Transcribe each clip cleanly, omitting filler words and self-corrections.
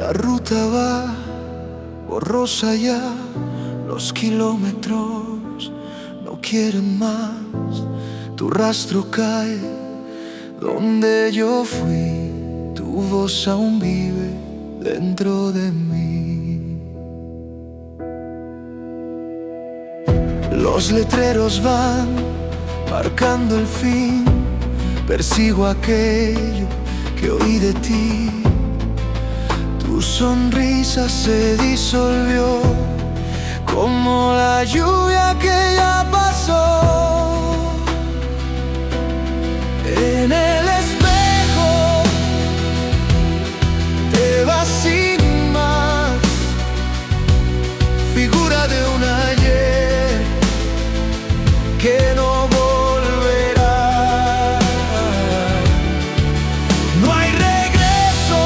La ruta va borrosa ya, los kilómetros no quieren más. Tu rastro cae donde yo fui, tu voz aún vive dentro de mí. Los letreros van marcando el fin, persigo aquello que oí de ti. Tu sonrisa se disolvió como la lluvia que ya pasó. En el espejo te vas sin más, figura de un ayer que no volverá. No hay regreso,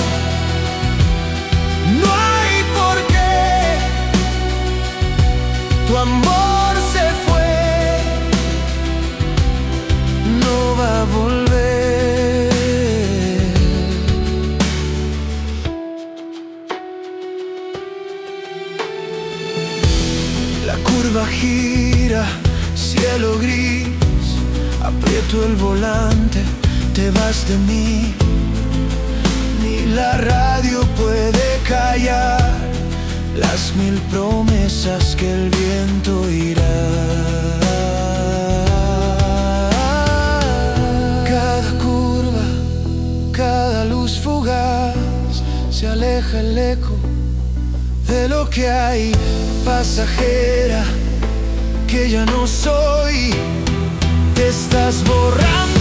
no hay por qué. Tu amor se fue, no va a volver. La curva gira, cielo gris, aprieto el volante, te vas de mí. Ni la radio puede callar las mil promesas que el viento irá. Cada curva, cada luz fugaz, se aleja el eco de lo que hay. Pasajera que ya no soy, te estás borrando.